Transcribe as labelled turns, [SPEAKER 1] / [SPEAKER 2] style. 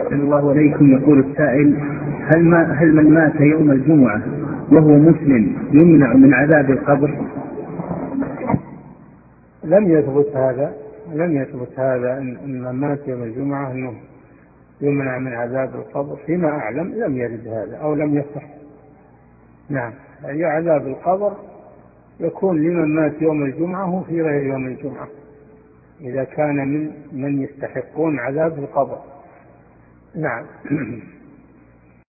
[SPEAKER 1] أحسن الله عليكم. يقول السائل: هل من مات يوم الجمعة وهو مسلم يمنع من عذاب القبر؟
[SPEAKER 2] لم يثبت هذا إن من مات يوم الجمعة أنه يمنع من عذاب القبر. فيما أعلم لم يرد هذا أو لم يصح. نعم، أي عذاب القبر يكون لمن مات يوم الجمعة وفي غير يوم الجمعة، إذا كان من يستحقون عذاب القبر. نعم.